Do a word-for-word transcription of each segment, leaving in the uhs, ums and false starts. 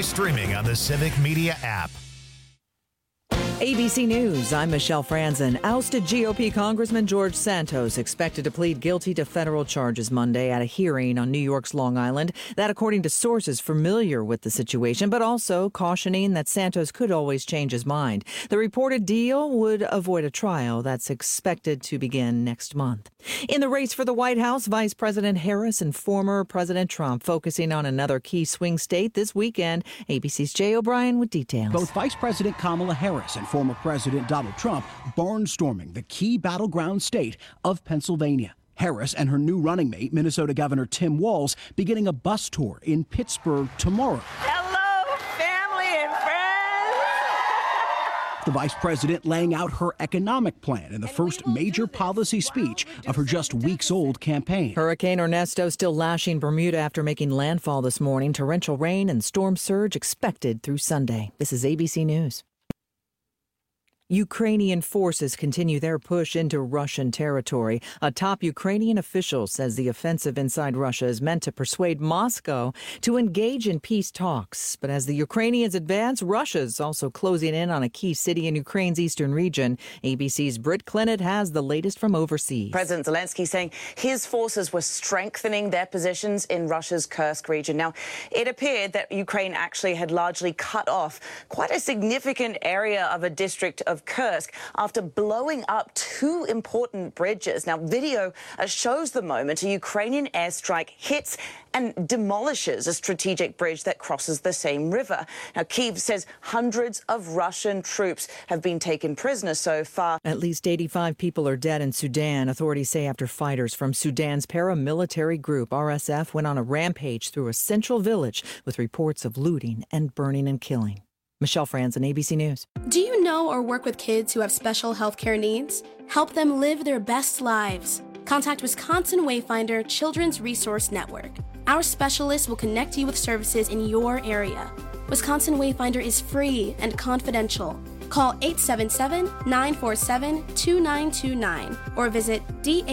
streaming on the Civic Media app. A B C News, I'm Michelle Franzen. Ousted G O P Congressman George Santos expected to plead guilty to federal charges Monday at a hearing on New York's Long Island. That according to sources familiar with the situation, but also cautioning that Santos could always change his mind. The reported deal would avoid a trial that's expected to begin next month. In the race for the White House, Vice President Harris and former President Trump focusing on another key swing state this weekend. A B C's Jay O'Brien with details. Both Vice President Kamala Harris and former President Donald Trump barnstorming the key battleground state of Pennsylvania. Harris and her new running mate, Minnesota Governor Tim Walz, beginning a bus tour in Pittsburgh tomorrow. Hello, family and friends. The vice president laying out her economic plan in the first major policy speech of her just weeks-old campaign. Hurricane Ernesto still lashing Bermuda after making landfall this morning. Torrential rain and storm surge expected through Sunday. This is A B C News. Ukrainian forces continue their push into Russian territory. A top Ukrainian official says the offensive inside Russia is meant to persuade Moscow to engage in peace talks. But as the Ukrainians advance, Russia's also closing in on a key city in Ukraine's eastern region. A B C's Britt Clinton has the latest from overseas. President Zelensky saying his forces were strengthening their positions in Russia's Kursk region. Now, it appeared that Ukraine actually had largely cut off quite a significant area of a district of Kursk after blowing up two important bridges. Now, video uh, shows the moment a Ukrainian airstrike hits and demolishes a strategic bridge that crosses the same river. Now, Kyiv says hundreds of Russian troops have been taken prisoner so far. At least eighty-five people are dead in Sudan, authorities say, after fighters from Sudan's paramilitary group, R S F, went on a rampage through a central village with reports of looting and burning and killing. Michelle Franzen, A B C News. Do you know or work with kids who have special health care needs? Help them live their best lives. Contact Wisconsin Wayfinder Children's Resource Network. Our specialists will connect you with services in your area. Wisconsin Wayfinder is free and confidential. Call eight seven seven, nine four seven, two nine two nine or visit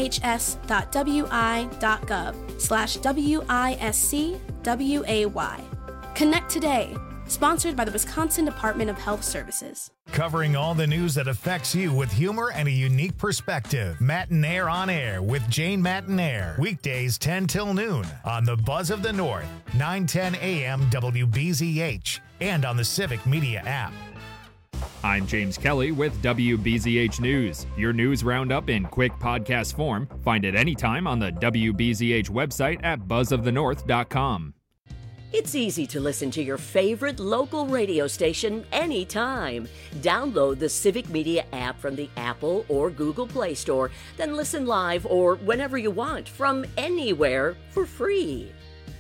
dhs.wi.gov slash W I S C W A Y. Connect today. Sponsored by the Wisconsin Department of Health Services. Covering all the news that affects you with humor and a unique perspective. Matinaire on Air with Jane Matinaire. Weekdays ten till noon on the Buzz of the North, nine ten a.m. W B Z H, and on the Civic Media app. I'm James Kelly with W B Z H News. Your news roundup in quick podcast form. Find it anytime on the W B Z H website at buzz of the north dot com. It's easy to listen to your favorite local radio station anytime. Download the Civic Media app from the Apple or Google Play Store, then listen live or whenever you want from anywhere for free.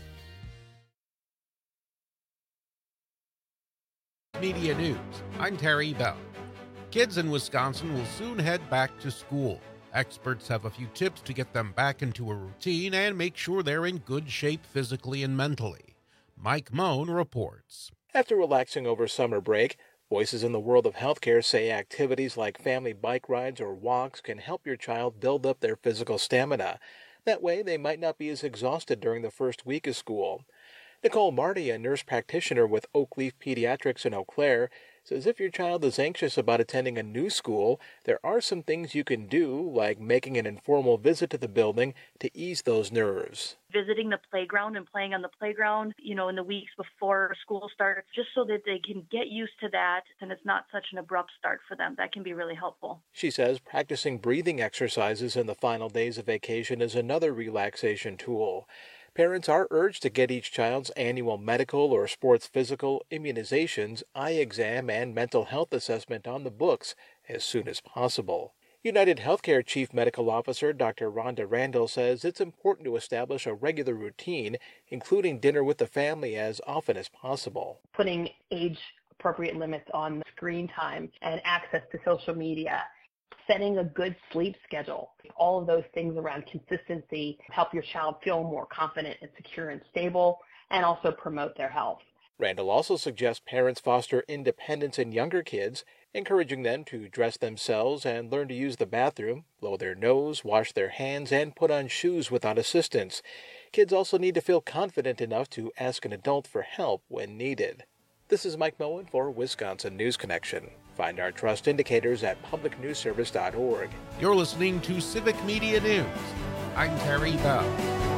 Media News. I'm Terry Bell. Kids in Wisconsin will soon head back to school. Experts have a few tips to get them back into a routine and make sure they're in good shape physically and mentally. Mike Moan reports. After relaxing over summer break, voices in the world of healthcare say activities like family bike rides or walks can help your child build up their physical stamina. That way, they might not be as exhausted during the first week of school. Nicole Marty, a nurse practitioner with Oakleaf Pediatrics in Eau Claire, says if your child is anxious about attending a new school, there are some things you can do, like making an informal visit to the building to ease those nerves. Visiting the playground and playing on the playground, you know, in the weeks before school starts, just so that they can get used to that and it's not such an abrupt start for them. That can be really helpful. She says practicing breathing exercises in the final days of vacation is another relaxation tool. Parents are urged to get each child's annual medical or sports physical, immunizations, eye exam, and mental health assessment on the books as soon as possible. United Healthcare Chief Medical Officer Doctor Rhonda Randall says it's important to establish a regular routine, including dinner with the family as often as possible. Putting age-appropriate limits on screen time and access to social media. Setting a good sleep schedule. All of those things around consistency help your child feel more confident and secure and stable, and also promote their health. Randall also suggests parents foster independence in younger kids, encouraging them to dress themselves and learn to use the bathroom, blow their nose, wash their hands, and put on shoes without assistance. Kids also need to feel confident enough to ask an adult for help when needed. This is Mike Moen for Wisconsin News Connection. Find our trust indicators at public news service dot org. You're listening to Civic Media News. I'm Terry Bell.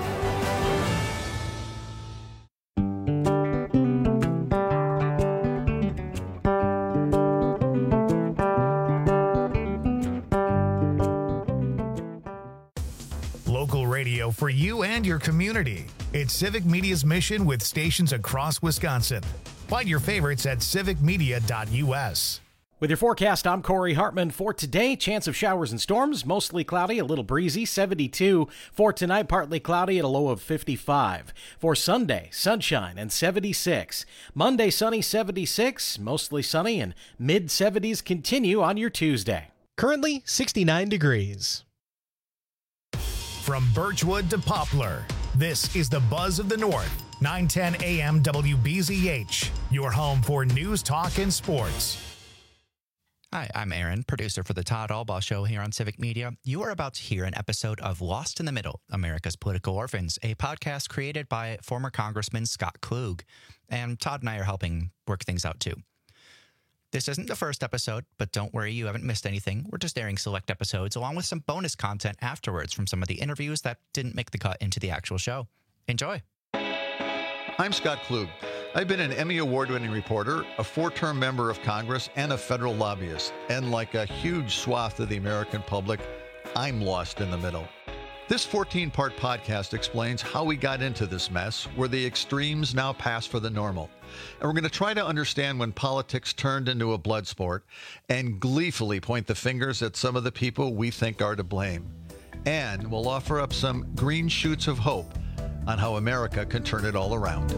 Local radio for you and your community. It's Civic Media's mission with stations across Wisconsin. Find your favorites at civic media dot u s. With your forecast, I'm Corey Hartman. For today, chance of showers and storms, mostly cloudy, a little breezy, seventy-two. For tonight, partly cloudy at a low of fifty-five. For Sunday, sunshine and seventy-six. Monday, sunny, seventy-six, mostly sunny, and mid seventies continue on your Tuesday. Currently, sixty-nine degrees. From Birchwood to Poplar, this is the Buzz of the North, nine ten a m W B Z H, your home for news, talk, and sports. Hi, I'm Aaron, producer for the Todd Albaugh Show here on Civic Media. You are about to hear an episode of Lost in the Middle, America's Political Orphans, a podcast created by former Congressman Scott Klug. And Todd and I are helping work things out too. This isn't the first episode, but don't worry, you haven't missed anything. We're just airing select episodes along with some bonus content afterwards from some of the interviews that didn't make the cut into the actual show. Enjoy. I'm Scott Klug. I've been an Emmy Award-winning reporter, a four-term member of Congress, and a federal lobbyist. And like a huge swath of the American public, I'm lost in the middle. This fourteen-part podcast explains how we got into this mess, where the extremes now pass for the normal. And we're going to try to understand when politics turned into a blood sport and gleefully point the fingers at some of the people we think are to blame. And we'll offer up some green shoots of hope on how America can turn it all around.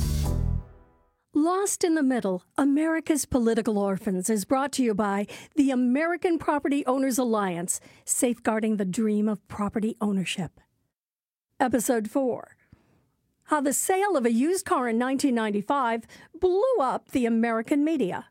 Lost in the Middle, America's Political Orphans is brought to you by the American Property Owners Alliance, safeguarding the dream of property ownership. Episode four. How the sale of a used car in nineteen ninety-five blew up the American media.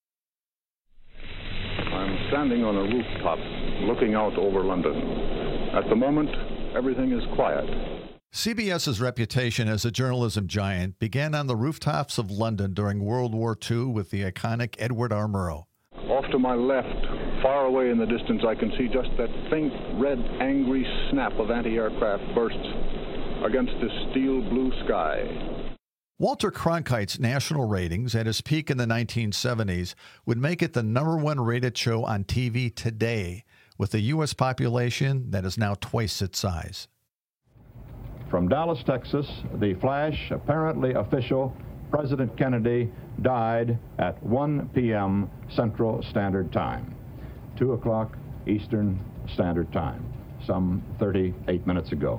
I'm standing on a rooftop looking out over London. At the moment, everything is quiet. CBS's reputation as a journalism giant began on the rooftops of London during World War Two with the iconic Edward R. Murrow. Off to my left, far away in the distance, I can see just that faint, red, angry snap of anti-aircraft bursts against the steel blue sky. Walter Cronkite's national ratings at his peak in the nineteen seventies would make it the number one rated show on T V today, with a U S population that is now twice its size. From Dallas, Texas, the flash, apparently official, President Kennedy died at one p m Central Standard Time, two o'clock Eastern Standard Time, some thirty-eight minutes ago.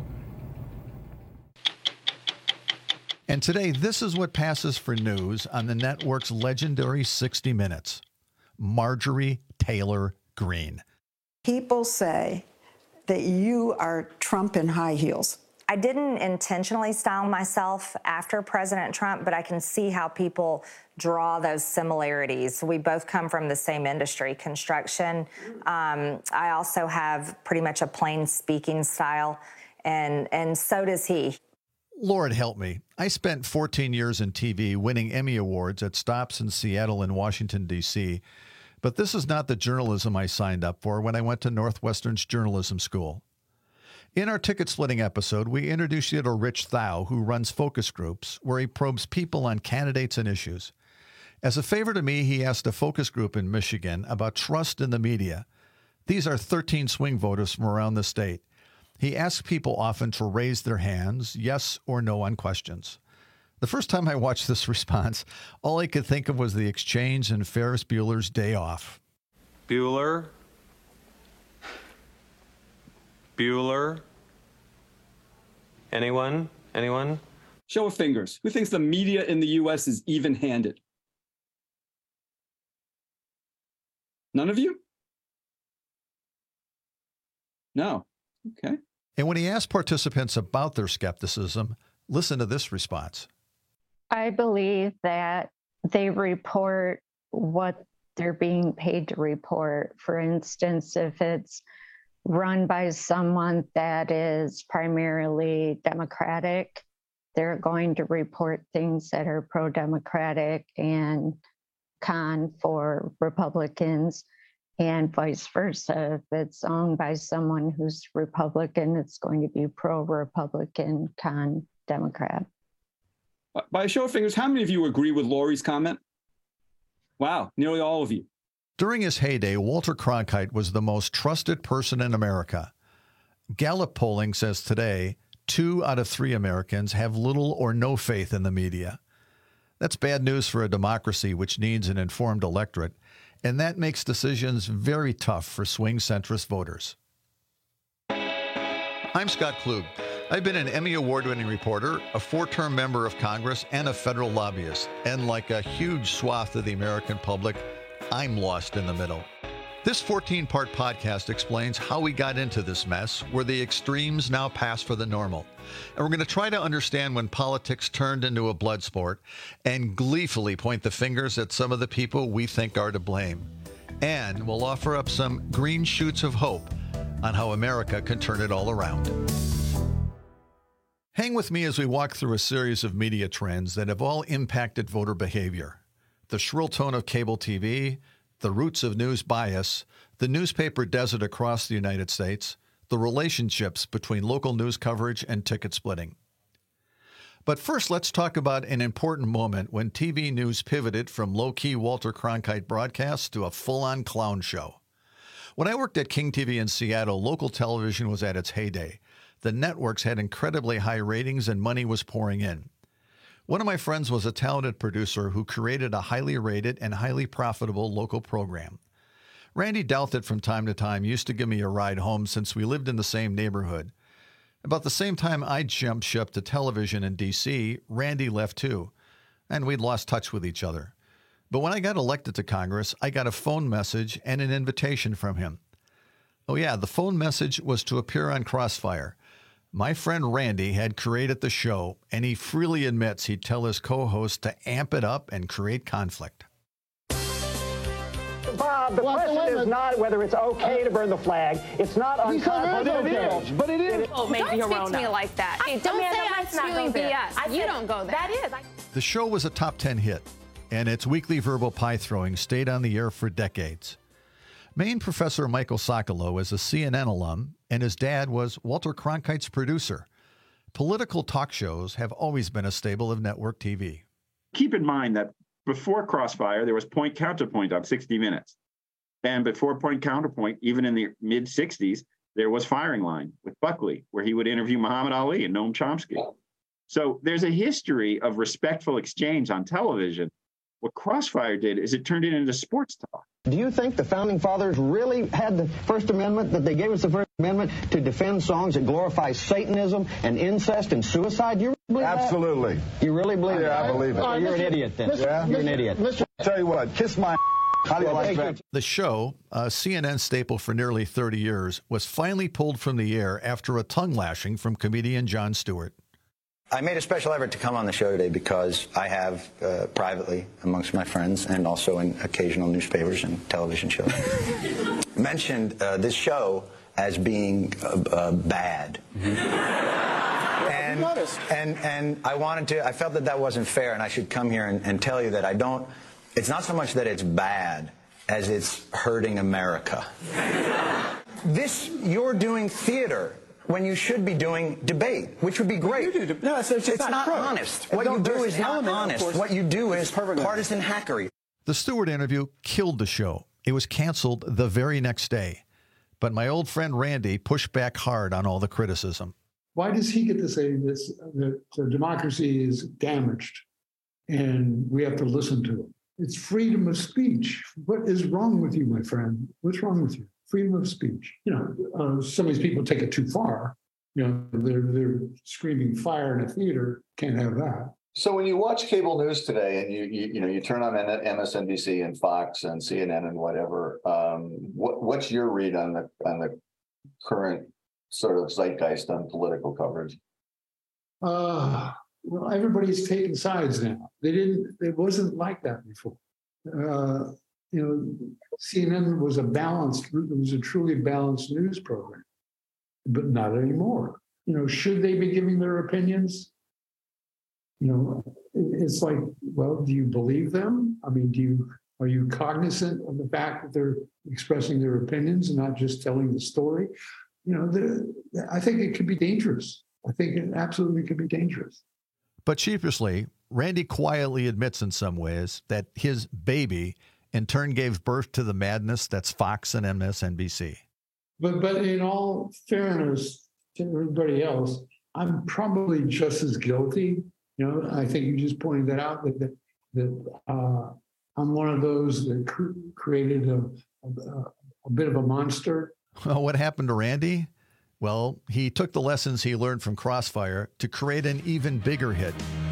And today, this is what passes for news on the network's legendary sixty minutes. Marjorie Taylor Greene. People say that you are Trump in high heels. I didn't intentionally style myself after President Trump, but I can see how people draw those similarities. We both come from the same industry, construction. Um, I also have pretty much a plain speaking style, and, and so does he. Lord help me. I spent fourteen years in T V winning Emmy Awards at stops in Seattle and Washington, D C, but this is not the journalism I signed up for when I went to Northwestern's journalism school. In our ticket-splitting episode, we introduced you to Rich Thau, who runs focus groups, where he probes people on candidates and issues. As a favor to me, he asked a focus group in Michigan about trust in the media. These are thirteen swing voters from around the state. He asked people often to raise their hands, yes or no, on questions. The first time I watched this response, all I could think of was the exchange in Ferris Bueller's Day Off. Bueller? Bueller? Anyone? Anyone? Show of fingers. Who thinks the media in the U S is even-handed? None of you? No. Okay. And when he asked participants about their skepticism, listen to this response. I believe that they report what they're being paid to report. For instance, if it's run by someone that is primarily Democratic, they're going to report things that are pro-democratic and con for Republicans, and vice versa. If it's owned by someone who's Republican, it's going to be pro-Republican, con Democrat. By a show of fingers, how many of you agree with Lori's comment? Wow, nearly all of you. During his heyday, Walter Cronkite was the most trusted person in America. Gallup polling says today, two out of three Americans have little or no faith in the media. That's bad news for a democracy which needs an informed electorate, and that makes decisions very tough for swing centrist voters. I'm Scott Klug. I've been an Emmy Award-winning reporter, a four-term member of Congress, and a federal lobbyist. And like a huge swath of the American public, I'm lost in the middle. This fourteen-part podcast explains how we got into this mess, where the extremes now pass for the normal. And we're going to try to understand when politics turned into a blood sport and gleefully point the fingers at some of the people we think are to blame. And we'll offer up some green shoots of hope on how America can turn it all around. Hang with me as we walk through a series of media trends that have all impacted voter behavior. The shrill tone of cable T V, the roots of news bias, the newspaper desert across the United States, the relationships between local news coverage and ticket splitting. But first, let's talk about an important moment when T V news pivoted from low-key Walter Cronkite broadcasts to a full-on clown show. When I worked at King T V in Seattle, local television was at its heyday. The networks had incredibly high ratings and money was pouring in. One of my friends was a talented producer who created a highly rated and highly profitable local program. Randy Douthit from time to time used to give me a ride home since we lived in the same neighborhood. About the same time I jumped ship to television in D C, Randy left too, and we'd lost touch with each other. But when I got elected to Congress, I got a phone message and an invitation from him. Oh yeah, the phone message was to appear on Crossfire. My friend Randy had created the show, and he freely admits he'd tell his co-host to amp it up and create conflict. Bob, the well, question is not whether it's okay to burn the flag. It's not unconstitutional. But it is. But it is. Oh, don't speak to me like that. Hey, don't say I'm spewing B S. I you don't go there. That is. I... The show was a top ten hit, and its weekly verbal pie throwing stayed on the air for decades. Maine professor Michael Socolow is a C N N alum, and his dad was Walter Cronkite's producer. Political talk shows have always been a staple of network T V. Keep in mind that before Crossfire, there was Point Counterpoint on sixty minutes. And before Point Counterpoint, even in the mid-sixties, there was Firing Line with Buckley, where he would interview Muhammad Ali and Noam Chomsky. So there's a history of respectful exchange on television. What Crossfire did is it turned it into sports talk. Do you think the Founding Fathers really had the First Amendment, that they gave us the First Amendment to defend songs that glorify Satanism and incest and suicide? You really believe Absolutely. That? You really believe yeah, that? I believe it. Oh, you're Mister an idiot then. Mister Yeah? You're an idiot. Mister Tell you what, kiss my How do you like that? The show, a C N N staple for nearly thirty years, was finally pulled from the air after a tongue lashing from comedian Jon Stewart. I made a special effort to come on the show today because I have uh, privately amongst my friends and also in occasional newspapers and television shows mentioned uh, this show as being uh, uh, bad. Mm-hmm. and, and and I wanted to, I felt that that wasn't fair, and I should come here and, and tell you that I don't, it's not so much that it's bad as it's hurting America. This, you're doing theater when you should be doing debate, which would be great. You do, no, it's, it's, it's not, not honest. What you do is not honest. What you do is partisan hackery. The Stewart interview killed the show. It was canceled the very next day. But my old friend Randy pushed back hard on all the criticism. Why does he get to say this, that uh, democracy is damaged and we have to listen to it? It's freedom of speech. What is wrong with you, my friend? What's wrong with you? Freedom of speech. You know, uh, some of these people take it too far. You know, they're they're screaming fire in a theater. Can't have that. So when you watch cable news today, and you you, you know you turn on M S N B C and Fox and C N N and whatever, um, what what's your read on the on the current sort of zeitgeist on political coverage? Uh, well, everybody's taking sides now. They didn't. It wasn't like that before. Uh, You know, C N N was a balanced, it was a truly balanced news program, but not anymore. You know, should they be giving their opinions? You know, it's like, well, do you believe them? I mean, do you are you cognizant of the fact that they're expressing their opinions and not just telling the story? You know, the, I think it could be dangerous. I think it absolutely could be dangerous. But sheepishly, Randy quietly admits in some ways that his baby in turn gave birth to the madness that's Fox and M S N B C. But but in all fairness to everybody else, I'm probably just as guilty. You know, I think you just pointed that out, that that, that uh, I'm one of those that cr- created a, a, a bit of a monster. Well, what happened to Randy? Well, he took the lessons he learned from Crossfire to create an even bigger hit.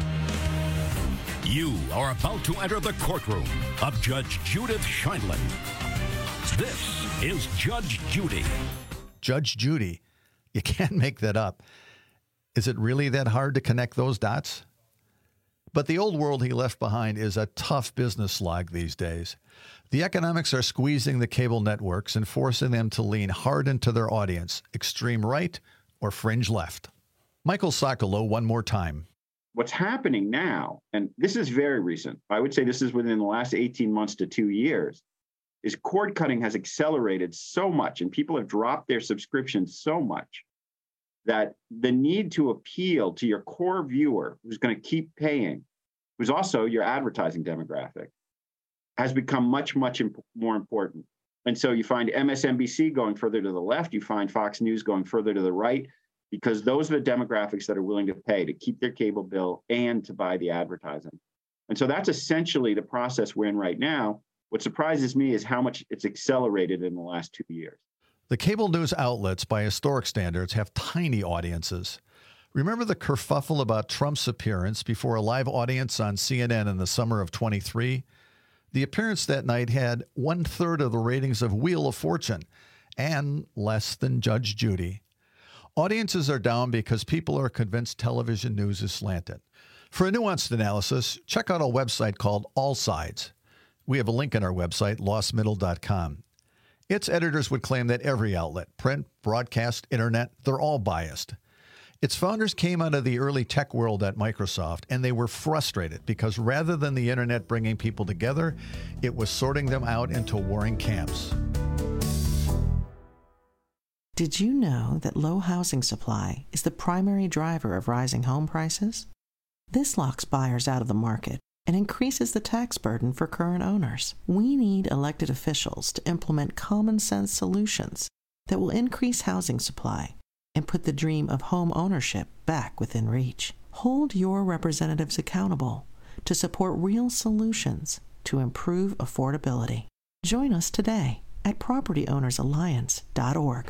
You are about to enter the courtroom of Judge Judith Sheindlin. This is Judge Judy. Judge Judy. You can't make that up. Is it really that hard to connect those dots? But the old world he left behind is a tough business slog these days. The economics are squeezing the cable networks and forcing them to lean hard into their audience, extreme right or fringe left. Michael Socolow, one more time. What's happening now, and this is very recent, I would say this is within the last eighteen months to two years, is cord cutting has accelerated so much and people have dropped their subscriptions so much that the need to appeal to your core viewer who's going to keep paying, who's also your advertising demographic, has become much, much imp- more important. And so you find M S N B C going further to the left, you find Fox News going further to the right, because those are the demographics that are willing to pay to keep their cable bill and to buy the advertising. And so that's essentially the process we're in right now. What surprises me is how much it's accelerated in the last two years. The cable news outlets, by historic standards, have tiny audiences. Remember the kerfuffle about Trump's appearance before a live audience on C N N in the summer of twenty-three? The appearance that night had one-third of the ratings of Wheel of Fortune and less than Judge Judy. Audiences are down because people are convinced television news is slanted. For a nuanced analysis, check out a website called All Sides. We have a link on our website, lost middle dot com. Its editors would claim that every outlet, print, broadcast, internet, they're all biased. Its founders came out of the early tech world at Microsoft, and they were frustrated because rather than the internet bringing people together, it was sorting them out into warring camps. Did you know that low housing supply is the primary driver of rising home prices? This locks buyers out of the market and increases the tax burden for current owners. We need elected officials to implement common sense solutions that will increase housing supply and put the dream of home ownership back within reach. Hold your representatives accountable to support real solutions to improve affordability. Join us today at property owners alliance dot org.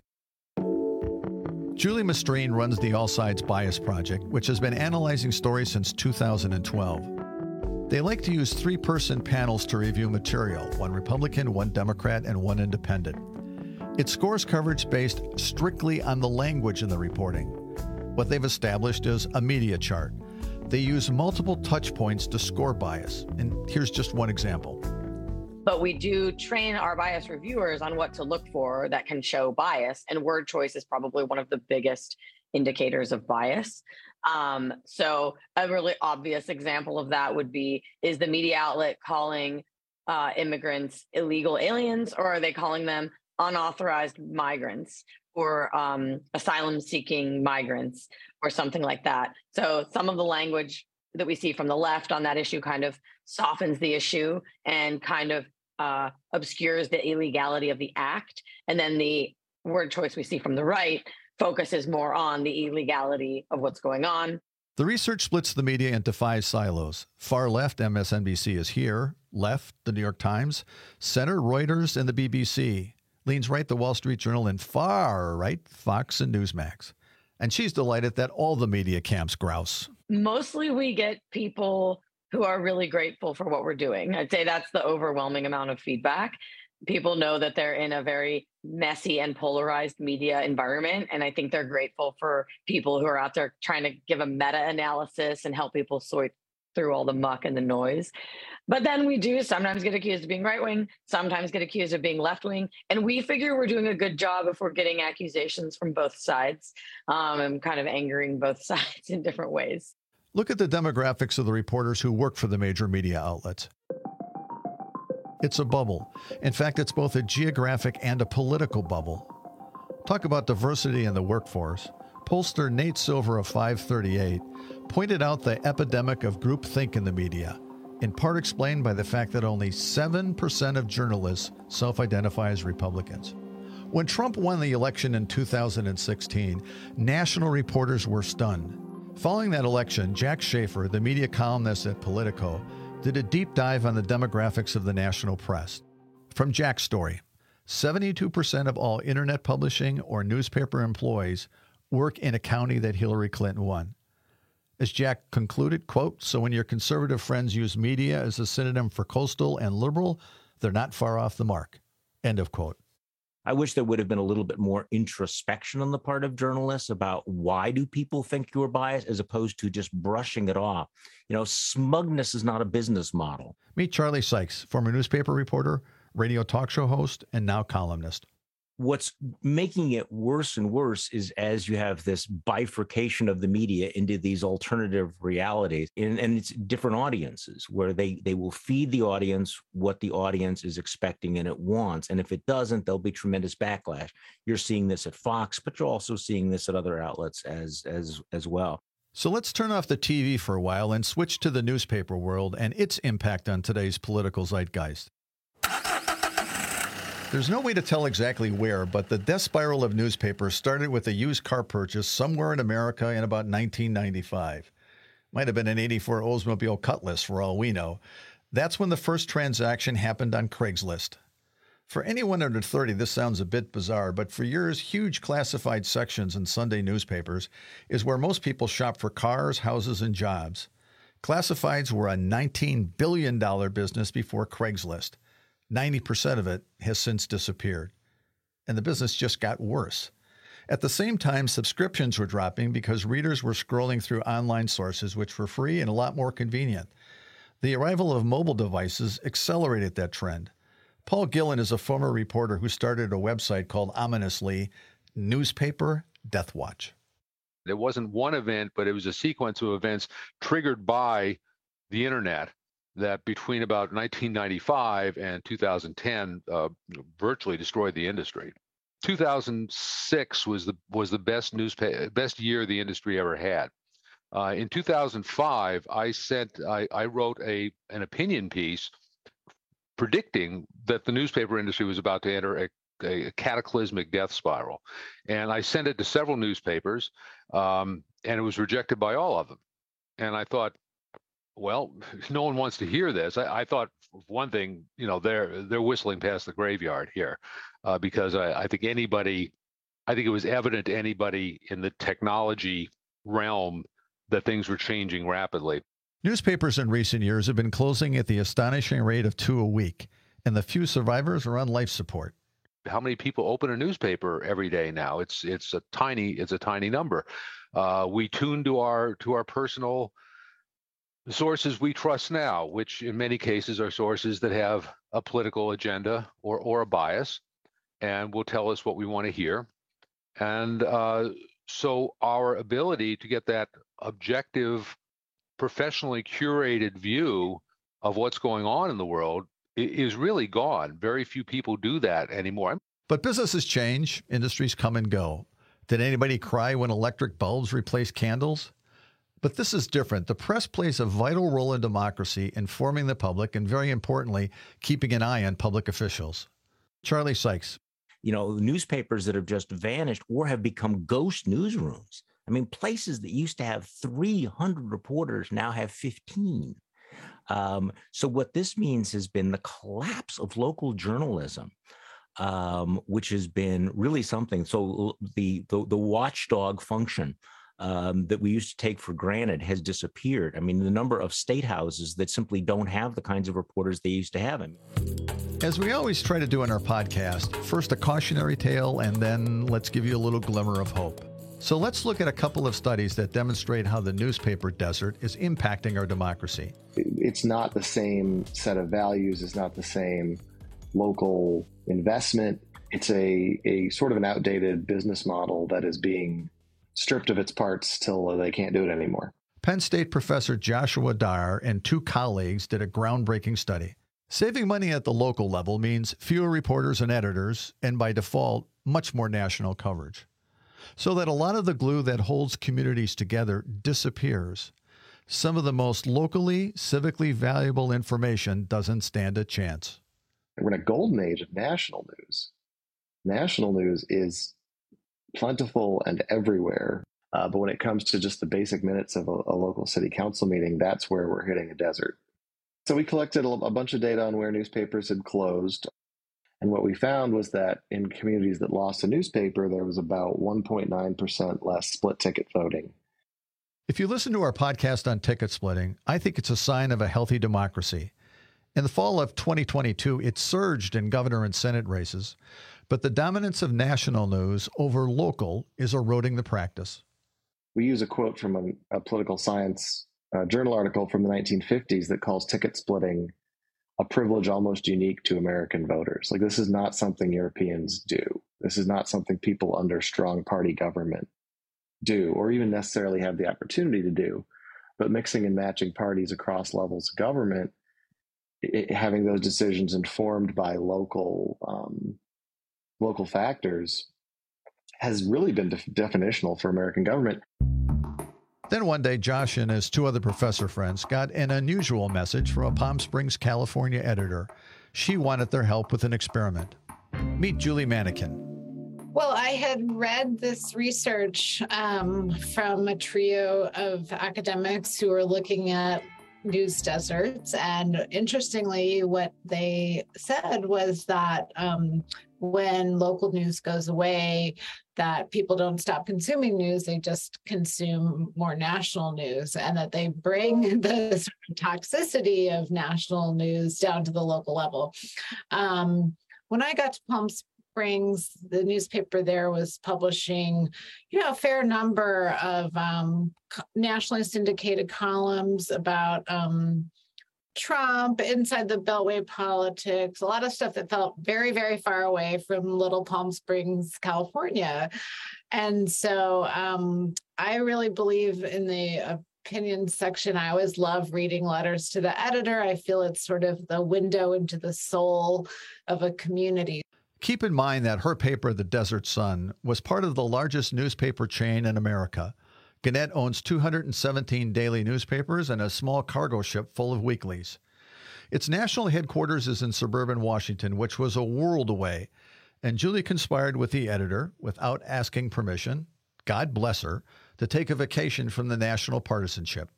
Julie Mastrine runs the All Sides Bias Project, which has been analyzing stories since two thousand twelve. They like to use three-person panels to review material, one Republican, one Democrat, and one independent. It scores coverage based strictly on the language in the reporting. What they've established is a media chart. They use multiple touch points to score bias, and here's just one example. But we do train our bias reviewers on what to look for that can show bias, and word choice is probably one of the biggest indicators of bias. Um, so a really obvious example of that would be, is the media outlet calling uh, immigrants illegal aliens, or are they calling them unauthorized migrants or um, asylum-seeking migrants or something like that? So some of the language that we see from the left on that issue kind of softens the issue and kind of uh, obscures the illegality of the act. And then the word choice we see from the right focuses more on the illegality of what's going on. The research splits the media into five silos. Far left, M S N B C is here. Left, the New York Times. Center, Reuters and the B B C. Leans right, the Wall Street Journal. And far right, Fox and Newsmax. And she's delighted that all the media camps grouse. Mostly we get people who are really grateful for what we're doing. I'd say that's the overwhelming amount of feedback. People know that they're in a very messy and polarized media environment. And I think they're grateful for people who are out there trying to give a meta-analysis and help people sort through all the muck and the noise. But then we do sometimes get accused of being right-wing, sometimes get accused of being left-wing. And we figure we're doing a good job if we're getting accusations from both sides um, and kind of angering both sides in different ways. Look at the demographics of the reporters who work for the major media outlets. It's a bubble. In fact, it's both a geographic and a political bubble. Talk about diversity in the workforce. Pollster Nate Silver of five thirty-eight pointed out the epidemic of groupthink in the media, in part explained by the fact that only seven percent of journalists self-identify as Republicans. When Trump won the election in two thousand sixteen, national reporters were stunned. Following that election, Jack Schafer, the media columnist at Politico, did a deep dive on the demographics of the national press. From Jack's story, seventy-two percent of all internet publishing or newspaper employees work in a county that Hillary Clinton won. As Jack concluded, quote, so when your conservative friends use media as a synonym for coastal and liberal, they're not far off the mark, end of quote. I wish there would have been a little bit more introspection on the part of journalists about why do people think you're biased, as opposed to just brushing it off. You know, smugness is not a business model. Meet Charlie Sykes, former newspaper reporter, radio talk show host, and now columnist. What's making it worse and worse is as you have this bifurcation of the media into these alternative realities, and, and it's different audiences where they, they will feed the audience what the audience is expecting and it wants. And if it doesn't, there'll be tremendous backlash. You're seeing this at Fox, but you're also seeing this at other outlets as, as, as well. So let's turn off the T V for a while and switch to the newspaper world and its impact on today's political zeitgeist. There's no way to tell exactly where, but the death spiral of newspapers started with a used car purchase somewhere in America in about nineteen ninety-five. Might have been an eighty-four Oldsmobile Cutlass for all we know. That's when the first transaction happened on Craigslist. For anyone under thirty, this sounds a bit bizarre, but for years, huge classified sections in Sunday newspapers is where most people shop for cars, houses, and jobs. Classifieds were a nineteen billion dollars business before Craigslist. ninety percent of it has since disappeared. And the business just got worse. At the same time, subscriptions were dropping because readers were scrolling through online sources which were free and a lot more convenient. The arrival of mobile devices accelerated that trend. Paul Gillen is a former reporter who started a website called ominously Newspaper Death Watch. It wasn't one event, but it was a sequence of events triggered by the internet that between about nineteen ninety-five and two thousand ten uh, virtually destroyed the industry. two thousand six was the was the best newspaper best year the industry ever had. Uh, in two thousand five, I sent I, I wrote a an opinion piece predicting that the newspaper industry was about to enter a, a cataclysmic death spiral, and I sent it to several newspapers, um, and it was rejected by all of them. And I thought, well, no one wants to hear this. I, I thought, one thing, you know, they're they're whistling past the graveyard here, uh, because I, I think anybody, I think it was evident to anybody in the technology realm that things were changing rapidly. Newspapers in recent years have been closing at the astonishing rate of two a week, and the few survivors are on life support. How many people open a newspaper every day now? It's it's a tiny it's a tiny number. Uh, we tune to our to our personal sources we trust now, which in many cases are sources that have a political agenda or or a bias, and will tell us what we want to hear. And uh, so our ability to get that objective, professionally curated view of what's going on in the world is really gone. Very few people do that anymore. But businesses change, industries come and go. Did anybody cry when electric bulbs replaced candles? But this is different. The press plays a vital role in democracy, informing the public, and very importantly, keeping an eye on public officials. Charlie Sykes. You know, newspapers that have just vanished or have become ghost newsrooms. I mean, places that used to have three hundred reporters now have fifteen. Um, so what this means has been the collapse of local journalism, um, which has been really something. So the the, the watchdog function um, that we used to take for granted has disappeared. I mean, the number of state houses that simply don't have the kinds of reporters they used to have. I mean, as we always try to do in our podcast, first a cautionary tale, and then let's give you a little glimmer of hope. So let's look at a couple of studies that demonstrate how the newspaper desert is impacting our democracy. It's not the same set of values. It's not the same local investment. It's a, a sort of an outdated business model that is being stripped of its parts till they can't do it anymore. Penn State professor Joshua Dyer and two colleagues did a groundbreaking study. Saving money at the local level means fewer reporters and editors, and by default, much more national coverage. So that a lot of the glue that holds communities together disappears. Some of the most locally, civically valuable information doesn't stand a chance. We're in a golden age of national news. National news is plentiful and everywhere. Uh, but when it comes to just the basic minutes of a, a local city council meeting, that's where we're hitting a desert. So we collected a, a bunch of data on where newspapers had closed. And what we found was that in communities that lost a newspaper, there was about one point nine percent less split ticket voting. If you listen to our podcast on ticket splitting, I think it's a sign of a healthy democracy. In the fall of twenty twenty-two, it surged in governor and Senate races, but the dominance of national news over local is eroding the practice. We use a quote from a, a political science uh, journal article from the nineteen fifties that calls ticket splitting a privilege almost unique to American voters. Like, this is not something Europeans do. This is not something people under strong party government do, or even necessarily have the opportunity to do. But mixing and matching parties across levels of government, it, having those decisions informed by local um, local factors, has really been def- definitional for American government. Then one day, Josh and his two other professor friends got an unusual message from a Palm Springs, California editor. She wanted their help with an experiment. Meet Julie Manikin. Well, I had read this research um, from a trio of academics who were looking at news deserts. And interestingly, what they said was that um, when local news goes away, that people don't stop consuming news, they just consume more national news, and that they bring the sort of toxicity of national news down to the local level. Um, when I got to Palm Springs, the newspaper there was publishing, you know, a fair number of um, nationally syndicated columns about um, Trump, inside the Beltway politics, a lot of stuff that felt very, very far away from Little Palm Springs, California. And so um, I really believe in the opinion section. I always love reading letters to the editor. I feel it's sort of the window into the soul of a community. Keep in mind that her paper, The Desert Sun, was part of the largest newspaper chain in America. Gannett owns two hundred seventeen daily newspapers and a small cargo ship full of weeklies. Its national headquarters is in suburban Washington, which was a world away, and Julie conspired with the editor, without asking permission, God bless her, to take a vacation from the national partisanship.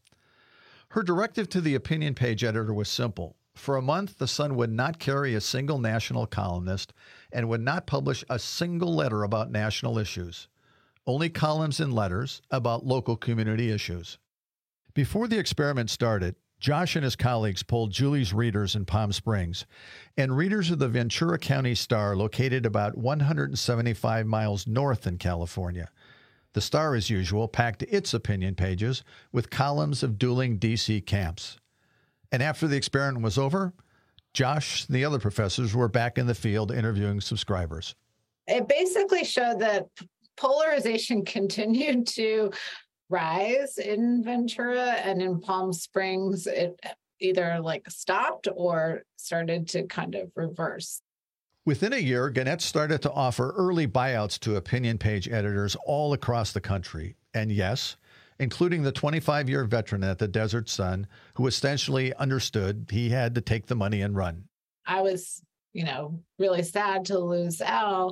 Her directive to the opinion page editor was simple. For a month, the Sun would not carry a single national columnist and would not publish a single letter about national issues. Only columns and letters about local community issues. Before the experiment started, Josh and his colleagues polled Julie's readers in Palm Springs and readers of the Ventura County Star, located about one hundred seventy-five miles north in California. The Star, as usual, packed its opinion pages with columns of dueling D C camps. And after the experiment was over, Josh and the other professors were back in the field interviewing subscribers. It basically showed that polarization continued to rise in Ventura, and in Palm Springs, it either like stopped or started to kind of reverse. Within a year, Gannett started to offer early buyouts to opinion page editors all across the country. And yes, including the twenty-five-year veteran at the Desert Sun, who essentially understood he had to take the money and run. I was, you know, really sad to lose Al,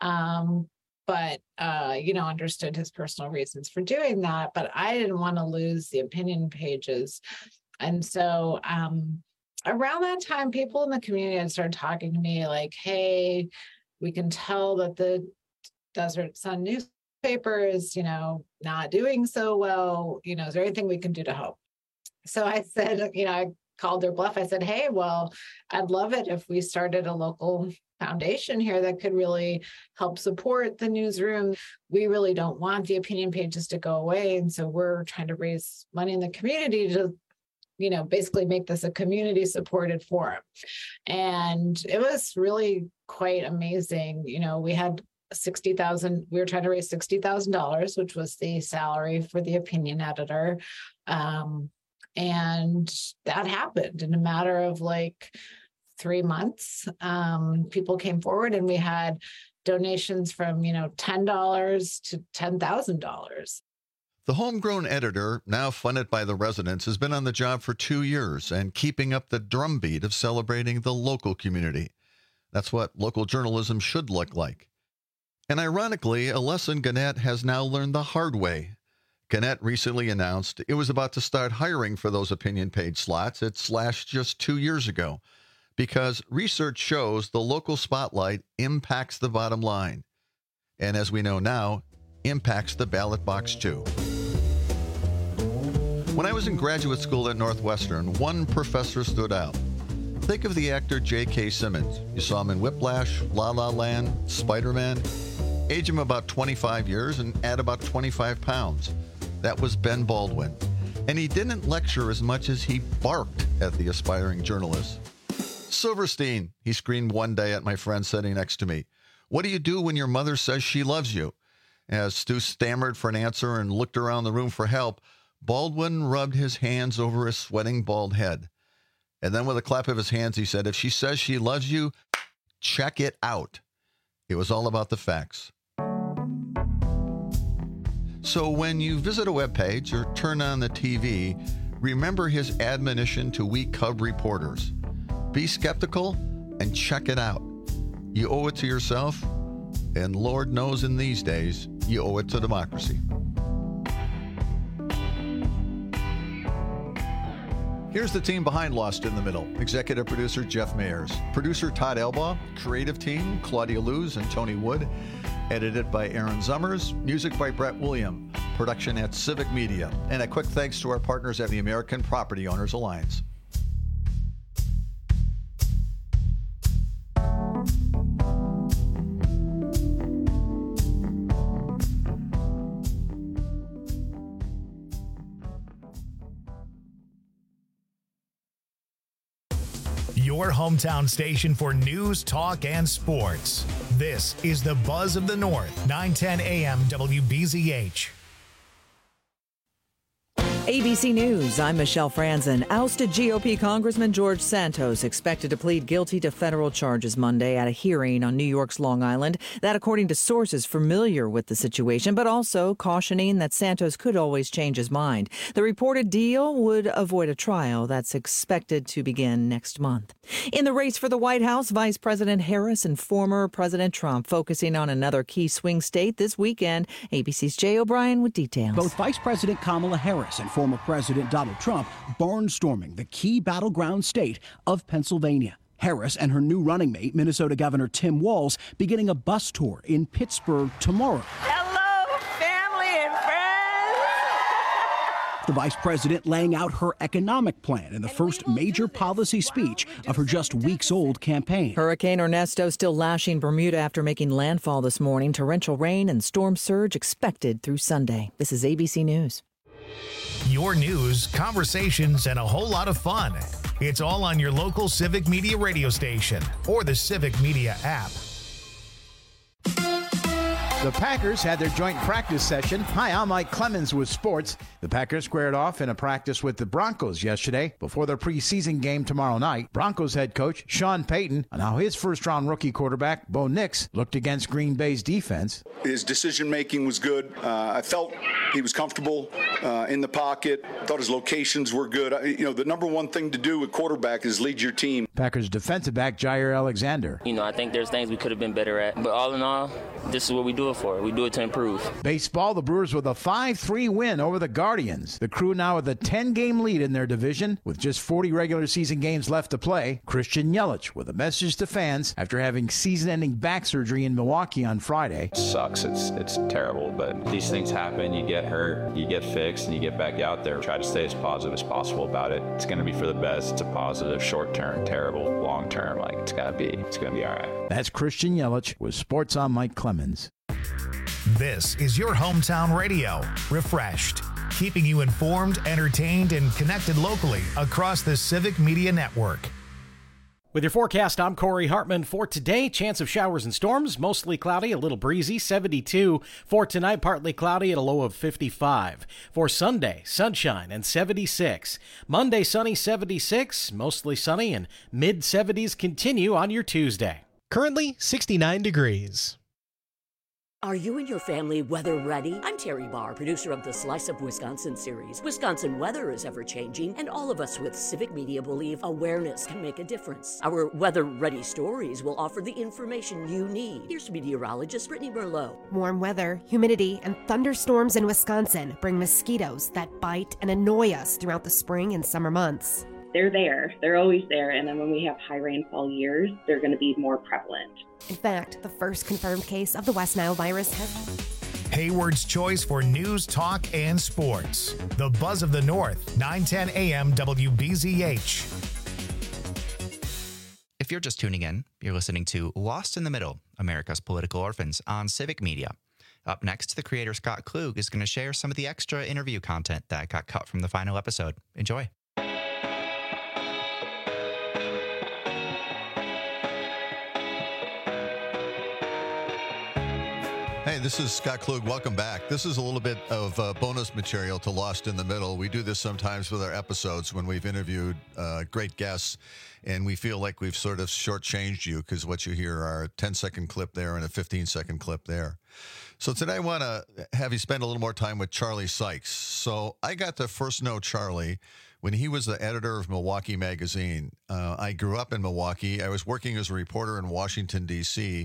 um, but, uh, you know, understood his personal reasons for doing that. But I didn't want to lose the opinion pages. And so um, around that time, people in the community had started talking to me like, hey, we can tell that the Desert Sun newspaper is, you know, not doing so well. You know, is there anything we can do to help? So I said, you know, I called their bluff. I said, hey, well, I'd love it if we started a local foundation here that could really help support the newsroom. We really don't want the opinion pages to go away. And so we're trying to raise money in the community to, you know, basically make this a community supported forum. And it was really quite amazing. You know, we had sixty thousand. We were trying to raise sixty thousand dollars, which was the salary for the opinion editor. Um, and that happened in a matter of like three months. Um, people came forward, and we had donations from, you know, ten dollars to ten thousand dollars. The homegrown editor, now funded by the residents, has been on the job for two years and keeping up the drumbeat of celebrating the local community. That's what local journalism should look like. And ironically, a lesson Gannett has now learned the hard way. Gannett recently announced it was about to start hiring for those opinion page slots it slashed just two years ago, because research shows the local spotlight impacts the bottom line. And as we know now, impacts the ballot box too. When I was in graduate school at Northwestern, one professor stood out. Think of the actor J K. Simmons. You saw him in Whiplash, La La Land, Spider-Man. Age him about twenty-five years and add about twenty-five pounds. That was Ben Baldwin. And he didn't lecture as much as he barked at the aspiring journalists. Silverstein, he screamed one day at my friend sitting next to me. What do you do when your mother says she loves you? As Stu stammered for an answer and looked around the room for help, Baldwin rubbed his hands over his sweating bald head. And then with a clap of his hands, he said, if she says she loves you, check it out. It was all about the facts. So when you visit a webpage or turn on the T V, remember his admonition to we Cub reporters. Be skeptical and check it out. You owe it to yourself, and Lord knows in these days, you owe it to democracy. Here's the team behind Lost in the Middle. Executive producer Jeff Mayers. Producer Todd Elbaugh. Creative team Claudia Luz and Tony Wood. Edited by Aaron Zummers. Music by Brett William. Production at Civic Media. And a quick thanks to our partners at the American Property Owners Alliance. Your hometown station for news, talk, and sports. This is the Buzz of the North, nine ten A M W B Z H. A B C News, I'm Michelle Franzen. Ousted G O P Congressman George Santos expected to plead guilty to federal charges Monday at a hearing on New York's Long Island. That according to sources familiar with the situation, but also cautioning that Santos could always change his mind. The reported deal would avoid a trial that's expected to begin next month. In the race for the White House, Vice President Harris and former President Trump focusing on another key swing state this weekend. A B C's Jay O'Brien with details. Both Vice President Kamala Harris and former President Donald Trump barnstorming the key battleground state of Pennsylvania. Harris and her new running mate, Minnesota Governor Tim Walz, beginning a bus tour in Pittsburgh tomorrow. Hello, family and friends. The vice president laying out her economic plan in the first major policy speech of her just weeks-old campaign. Hurricane Ernesto still lashing Bermuda after making landfall this morning. Torrential rain and storm surge expected through Sunday. This is A B C News. Your news, conversations, and a whole lot of fun. It's all on your local Civic Media radio station or the Civic Media app. The Packers had their joint practice session. Hi, I'm Mike Clemens with sports. The Packers squared off in a practice with the Broncos yesterday before their preseason game tomorrow night. Broncos head coach Sean Payton on how his first-round rookie quarterback, Bo Nix, looked against Green Bay's defense. His decision-making was good. Uh, I felt he was comfortable uh, in the pocket. I thought his locations were good. I, you know, the number one thing to do with quarterback is lead your team. Packers defensive back Jair Alexander. You know, I think there's things we could have been better at. But all in all, this is what we do it for. We do it to improve. Baseball, the Brewers with a five three win over the Guardians. The Crew now with a ten-game lead in their division with just forty regular season games left to play. Christian Yelich with a message to fans after having season-ending back surgery in Milwaukee on Friday. It sucks. It's it's terrible, but these things happen. You get hurt, you get fixed, and you get back out there. Try to stay as positive as possible about it. It's going to be for the best. It's a positive, short-term, terrible, long-term. Like, it's got to be. It's going to be all right. That's Christian Yelich with Sports on Mike Clemens. This is your hometown radio, refreshed, keeping you informed, entertained, and connected locally across the Civic Media Network. With your forecast, I'm Corey Hartman. For today, chance of showers and storms, mostly cloudy, a little breezy, seventy-two. For tonight, partly cloudy at a low of fifty-five. For Sunday, sunshine and seventy-six. Monday, sunny, seventy-six, mostly sunny, and mid seventies continue on your Tuesday. Currently, sixty-nine degrees. Are you and your family weather ready? I'm Terry Barr, producer of the Slice of Wisconsin series. Wisconsin weather is ever changing, and all of us with Civic Media believe awareness can make a difference. Our weather ready stories will offer the information you need. Here's meteorologist Brittany Merlot. Warm weather, humidity, and thunderstorms in Wisconsin bring mosquitoes that bite and annoy us throughout the spring and summer months. They're there. They're always there. And then when we have high rainfall years, they're going to be more prevalent. In fact, the first confirmed case of the West Nile virus has... Hayward's choice for news, talk, and sports. The Buzz of the North, nine ten A M W B Z H. If you're just tuning in, you're listening to Lost in the Middle, America's Political Orphans on Civic Media. Up next, the creator Scott Klug is going to share some of the extra interview content that got cut from the final episode. Enjoy. Hey, this is Scott Klug. Welcome back. This is a little bit of uh, bonus material to Lost in the Middle. We do this sometimes with our episodes when we've interviewed uh, great guests, and we feel like we've sort of shortchanged you because what you hear are a ten-second clip there and a fifteen-second clip there. So today I want to have you spend a little more time with Charlie Sykes. So I got to first know Charlie when he was the editor of Milwaukee Magazine. Uh, I grew up in Milwaukee. I was working as a reporter in Washington, D C,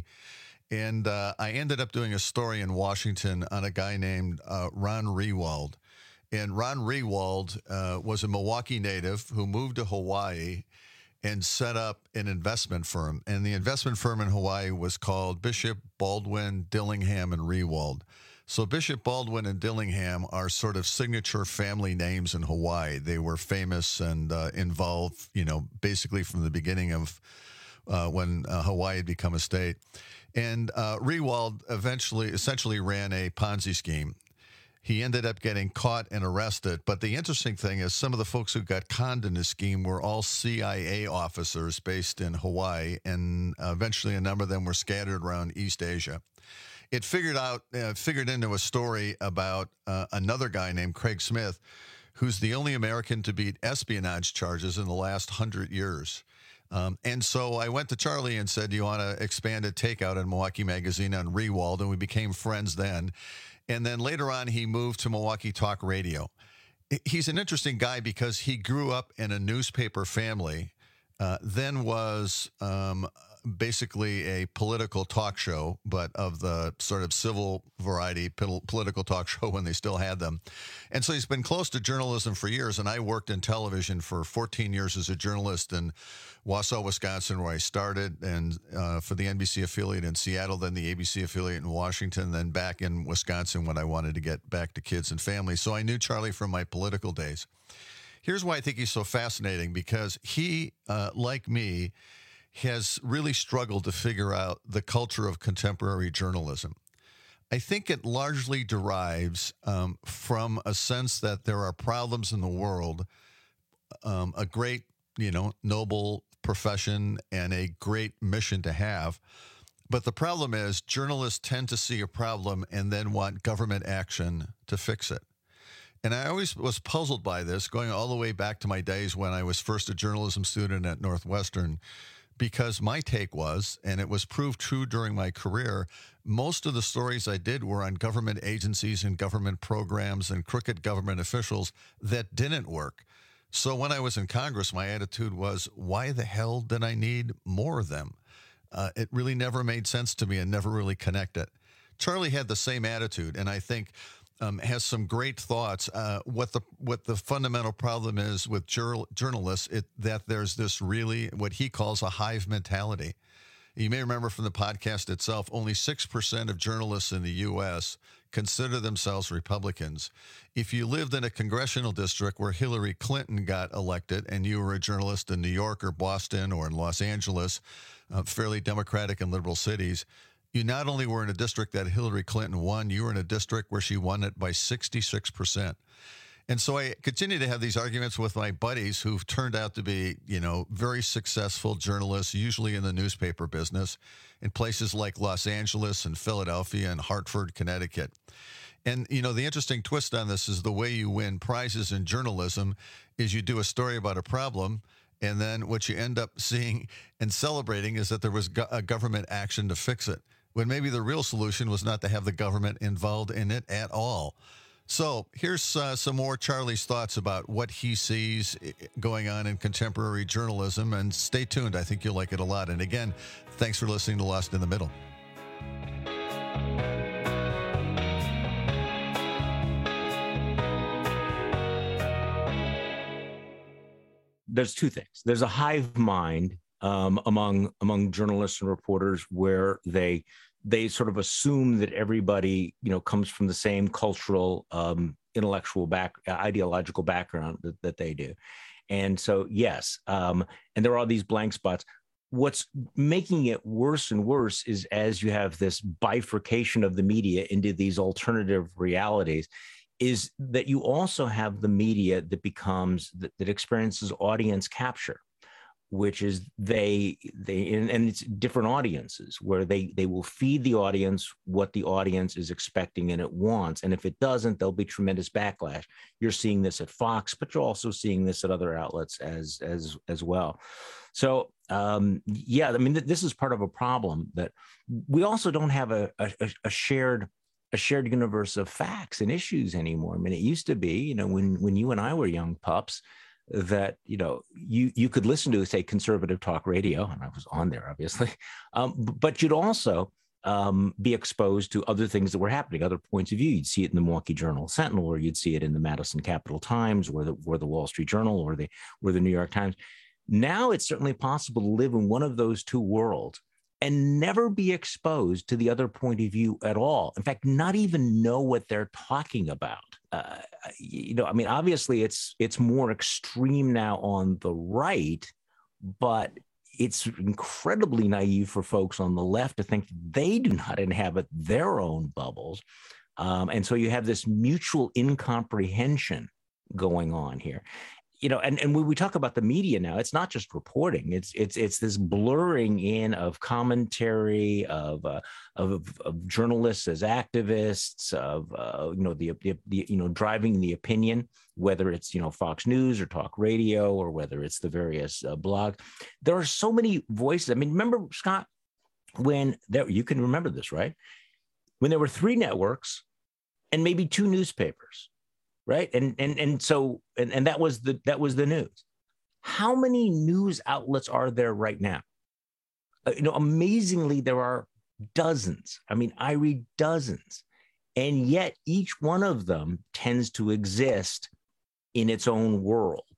and uh, I ended up doing a story in Washington on a guy named uh, Ron Rewald. And Ron Rewald uh, was a Milwaukee native who moved to Hawaii and set up an investment firm. And the investment firm in Hawaii was called Bishop, Baldwin, Dillingham, and Rewald. So Bishop, Baldwin, and Dillingham are sort of signature family names in Hawaii. They were famous and uh, involved, you know, basically from the beginning of uh, when uh, Hawaii had become a state. And uh, Rewald eventually, essentially ran a Ponzi scheme. He ended up getting caught and arrested. But the interesting thing is some of the folks who got conned in this scheme were all C I A officers based in Hawaii, and uh, eventually a number of them were scattered around East Asia. It figured out, uh, figured into a story about uh, another guy named Craig Smith, who's the only American to beat espionage charges in the last hundred years. Um, and so I went to Charlie and said, do you want to expand a takeout in Milwaukee Magazine on Rewald? And we became friends then. And then later on, he moved to Milwaukee Talk Radio. He's an interesting guy because he grew up in a newspaper family, uh, then was um, basically a political talk show, but of the sort of civil variety pol- political talk show when they still had them. And so he's been close to journalism for years. And I worked in television for fourteen years as a journalist in Wausau, Wisconsin, where I started, and uh, for the N B C affiliate in Seattle, then the A B C affiliate in Washington, then back in Wisconsin when I wanted to get back to kids and families. So I knew Charlie from my political days. Here's why I think he's so fascinating, because he, uh, like me, has really struggled to figure out the culture of contemporary journalism. I think it largely derives um, from a sense that there are problems in the world, um, a great, you know, noble profession and a great mission to have. But the problem is journalists tend to see a problem and then want government action to fix it. And I always was puzzled by this, going all the way back to my days when I was first a journalism student at Northwestern, because my take was, and it was proved true during my career, most of the stories I did were on government agencies and government programs and crooked government officials that didn't work. So when I was in Congress, my attitude was, why the hell did I need more of them? Uh, it really never made sense to me and never really connected. Charlie had the same attitude, and I think um, has some great thoughts. Uh, what the what the fundamental problem is with jur- journalists, it, that there's this really what he calls a hive mentality. You may remember from the podcast itself, only six percent of journalists in the U S consider themselves Republicans. If you lived in a congressional district where Hillary Clinton got elected and you were a journalist in New York or Boston or in Los Angeles, uh, fairly Democratic and liberal cities, you not only were in a district that Hillary Clinton won, you were in a district where she won it by sixty-six percent. And so I continue to have these arguments with my buddies who've turned out to be, you know, very successful journalists, usually in the newspaper business, in places like Los Angeles and Philadelphia and Hartford, Connecticut. And, you know, the interesting twist on this is the way you win prizes in journalism is you do a story about a problem, and then what you end up seeing and celebrating is that there was go- a government action to fix it, when maybe the real solution was not to have the government involved in it at all. So here's uh, some more Charlie's thoughts about what he sees going on in contemporary journalism. And stay tuned. I think you'll like it a lot. And again, thanks for listening to Lost in the Middle. There's two things. There's a hive mind um, among among journalists and reporters where they they sort of assume that everybody, you know, comes from the same cultural, um, intellectual back, ideological background that, that they do. And so, yes, um, and there are these blank spots. What's making it worse and worse is as you have this bifurcation of the media into these alternative realities, is that you also have the media that becomes, that, that experiences audience capture, which is they, they and, and it's different audiences where they, they will feed the audience what the audience is expecting and it wants. And if it doesn't, there'll be tremendous backlash. You're seeing this at Fox, but you're also seeing this at other outlets as, as, as well. So, um, yeah, I mean, th- this is part of a problem that we also don't have a, a, a shared a shared universe of facts and issues anymore. I mean, it used to be, you know, when, when you and I were young pups, that, you know, you, you could listen to, say, conservative talk radio, and I was on there, obviously, um, but you'd also um, be exposed to other things that were happening, other points of view. You'd see it in the Milwaukee Journal Sentinel, or you'd see it in the Madison Capital Times, or the, or the Wall Street Journal, or the, or the New York Times. Now it's certainly possible to live in one of those two worlds and never be exposed to the other point of view at all. In fact, not even know what they're talking about. Uh, you know, I mean, obviously it's it's more extreme now on the right, but it's incredibly naive for folks on the left to think they do not inhabit their own bubbles. Um, and so you have this mutual incomprehension going on here. You know, and, and when we talk about the media now, it's not just reporting. It's it's it's this blurring in of commentary, of uh, of, of journalists as activists, of uh, you know the, the the you know driving the opinion, whether it's you know Fox News or talk radio, or whether it's the various uh, blogs. There are so many voices. I mean, remember, Scott, when there, you can remember this, right? When there were three networks and maybe two newspapers. Right. And and and so and, and that was the that was the news. How many news outlets are there right now? Uh, you know, amazingly, there are dozens. I mean, I read dozens. And yet each one of them tends to exist in its own world.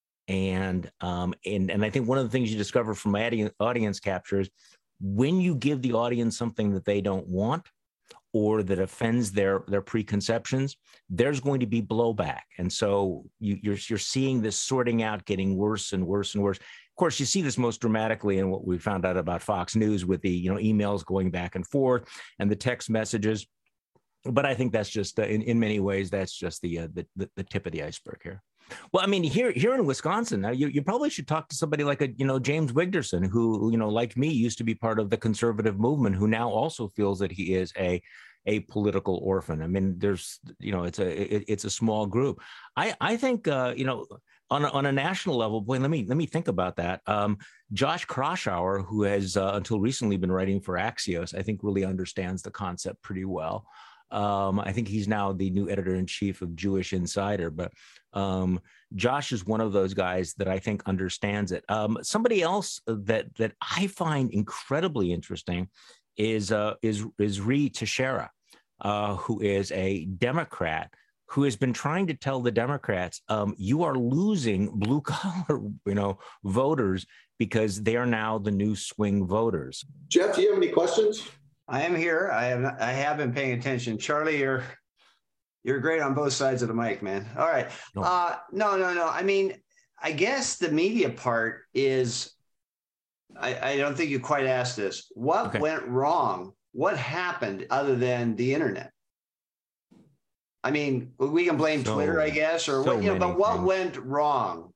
And um, and, and I think one of the things you discover from audience, audience capture is when you give the audience something that they don't want, or that offends their their preconceptions, there's going to be blowback. And so you, you're you're seeing this sorting out getting worse and worse and worse. Of course, you see this most dramatically in what we found out about Fox News with the you know emails going back and forth and the text messages. But I think that's just uh, in in many ways that's just the, uh, the the the tip of the iceberg here. Well, I mean, here here in Wisconsin, now you, you probably should talk to somebody like a you know James Wigderson, who you know like me used to be part of the conservative movement, who now also feels that he is a a political orphan. I mean, there's you know it's a it, it's a small group. I I think uh, you know on a, on a national level, boy, let me let me think about that. Um, Josh Kraushaar, who has uh, until recently been writing for Axios, I think really understands the concept pretty well. Um, I think he's now the new editor-in-chief of Jewish Insider, but um, Josh is one of those guys that I think understands it. Um, somebody else that that I find incredibly interesting is uh, is is Ree Teixeira, uh, who is a Democrat who has been trying to tell the Democrats, um, you are losing blue-collar, you know, voters because they are now the new swing voters. Jeff, do you have any questions? I am here. I have I have been paying attention. Charlie, you're you're great on both sides of the mic, man. All right. No. Uh, no, no, no. I mean, I guess the media part is, I, I don't think you quite asked this. What okay. went wrong? What happened other than the internet? I mean, we can blame So- Twitter, I guess, or so what, you know, many but what things. went wrong?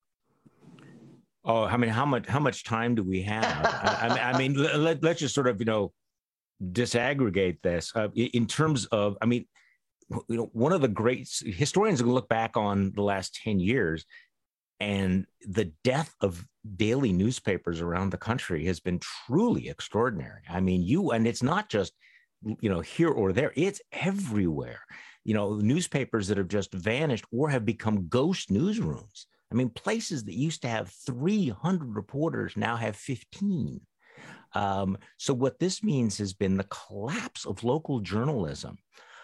Oh, I mean, how much how much time do we have? I, I mean, I mean, let, let, let's just sort of, you know, disaggregate this uh, in in terms of, I mean, you know, one of the great historians are going to look back on the last ten years, and the death of daily newspapers around the country has been truly extraordinary. I mean, you, and it's not just, you know, here or there, it's everywhere. You know, newspapers that have just vanished or have become ghost newsrooms. I mean, places that used to have three hundred reporters now have fifteen. Um, so what this means has been the collapse of local journalism,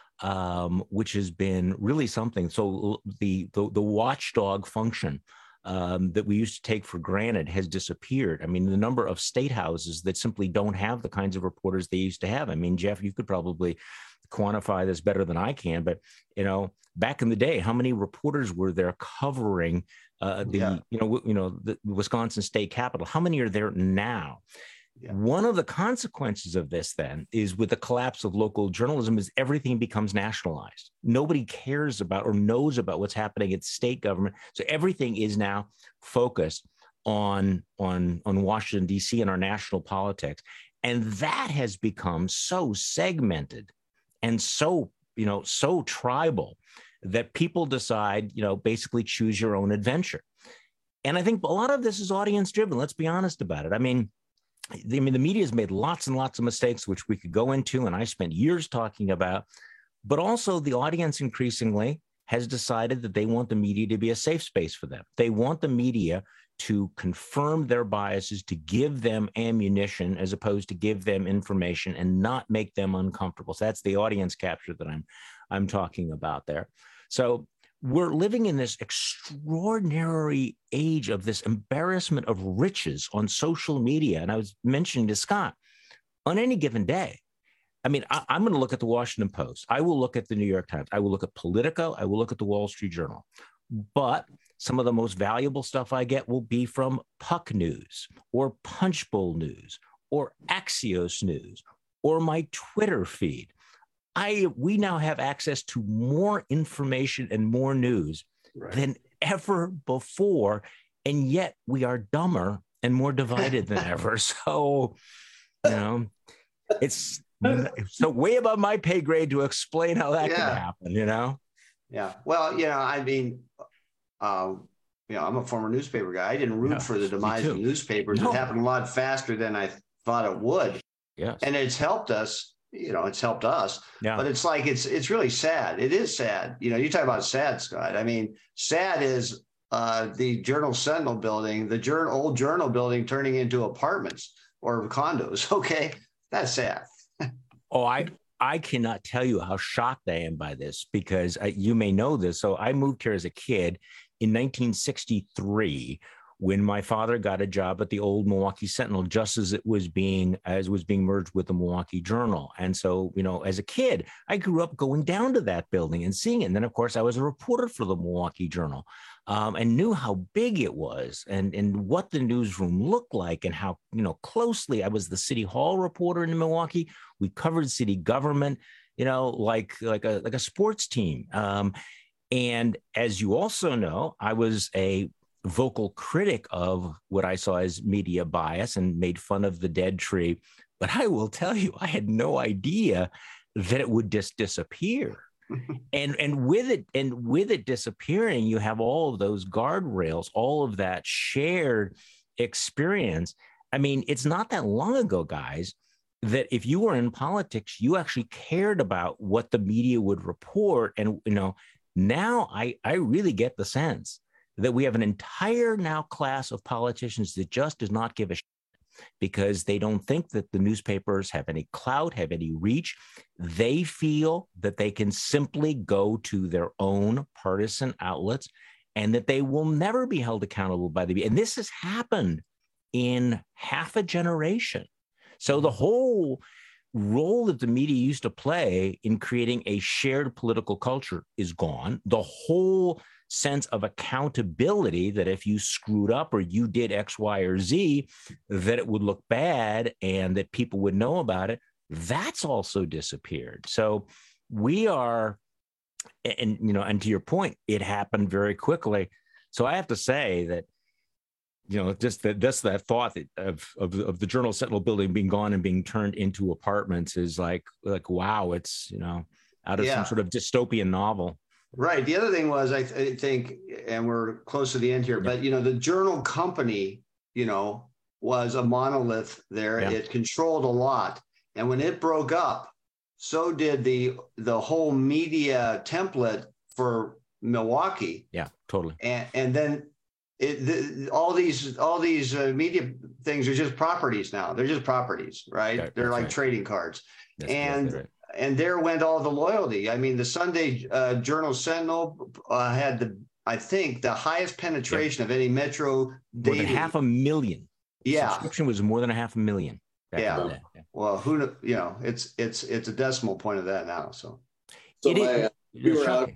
um, which has been really something. So the the, the watchdog function um, that we used to take for granted has disappeared. I mean, the number of state houses that simply don't have the kinds of reporters they used to have. I mean, Jeff, you could probably quantify this better than I can, but, you know, back in the day, how many reporters were there covering uh, the, yeah. you know, you know, the Wisconsin state capitol? How many are there now? Yeah. One of the consequences of this then is, with the collapse of local journalism, is everything becomes nationalized. Nobody cares about or knows about what's happening at state government. So everything is now focused on, on, on Washington, D C and our national politics. And that has become so segmented and so, you know, so tribal that people decide, you know, basically choose your own adventure. And I think a lot of this is audience driven. Let's be honest about it. I mean, I mean, the media has made lots and lots of mistakes, which we could go into, and I spent years talking about, but also the audience increasingly has decided that they want the media to be a safe space for them. They want the media to confirm their biases, to give them ammunition as opposed to give them information and not make them uncomfortable. So that's the audience capture that I'm, I'm talking about there. So we're living in this extraordinary age of this embarrassment of riches on social media. And I was mentioning to Scott, on any given day, I mean, I, I'm going to look at the Washington Post. I will look at the New York Times. I will look at Politico. I will look at the Wall Street Journal. But some of the most valuable stuff I get will be from Puck News or Punchbowl News or Axios News or my Twitter feed. I we now have access to more information and more news right. than ever before, and yet we are dumber and more divided than ever. So, you know, it's so way above my pay grade to explain how that yeah. can happen, you know? Yeah. Well, you know, I mean, um, you know, I'm a former newspaper guy. I didn't root yeah, for the demise of newspapers. No. It happened a lot faster than I thought it would. Yes. And it's helped us. You know, it's helped us, yeah. but it's like, it's, it's really sad. It is sad. You know, you talk about sad, Scott. I mean, sad is uh, the Journal Sentinel building, the journal, old Journal building turning into apartments or condos. Okay. That's sad. oh, I, I cannot tell you how shocked I am by this, because I, you may know this. So I moved here as a kid in nineteen sixty-three, when my father got a job at the old Milwaukee Sentinel, just as it was being as was being merged with the Milwaukee Journal. And so, you know, as a kid, I grew up going down to that building and seeing it. And then, of course, I was a reporter for the Milwaukee Journal um, and knew how big it was and, and what the newsroom looked like and how, you know, closely I was the city hall reporter in Milwaukee. We covered city government, you know, like like a like a sports team. Um, and as you also know, I was a vocal critic of what I saw as media bias and made fun of the dead tree. But I will tell you, I had no idea that it would just disappear. and and with it and with it disappearing, you have all of those guardrails, all of that shared experience. I mean, it's not that long ago, guys, that if you were in politics, you actually cared about what the media would report. And, you know, now I, I really get the sense that we have an entire now class of politicians that just does not give a shit because they don't think that the newspapers have any clout, have any reach. They feel that they can simply go to their own partisan outlets and that they will never be held accountable by the media. And this has happened in half a generation. So the whole role that the media used to play in creating a shared political culture is gone. The whole sense of accountability that if you screwed up or you did X, Y, or Z, that it would look bad and that people would know about it, that's also disappeared. So we are and, you know, and to your point, it happened very quickly. So I have to say that, you know, just that that's that thought that of, of of the Journal Sentinel building being gone and being turned into apartments is like like wow, it's, you know, out of yeah. some sort of dystopian novel. Right. The other thing was, I, th- I think, and we're close to the end here, yeah. but you know, the Journal company, you know, was a monolith there. Yeah. It controlled a lot, and when it broke up, so did the the whole media template for Milwaukee. Yeah, totally. And and then. It, the, all these all these uh, media things are just properties now. They're just properties, right? right They're like right. trading cards, that's and right. and there went all the loyalty. I mean, the Sunday uh, Journal Sentinel uh, had the I think the highest penetration yeah. of any metro. More daily. than half a million. Yeah, subscription was more than a half a million. Yeah. yeah. Well, who you know? It's it's it's a decimal point of that now. So, so my, uh, we were out.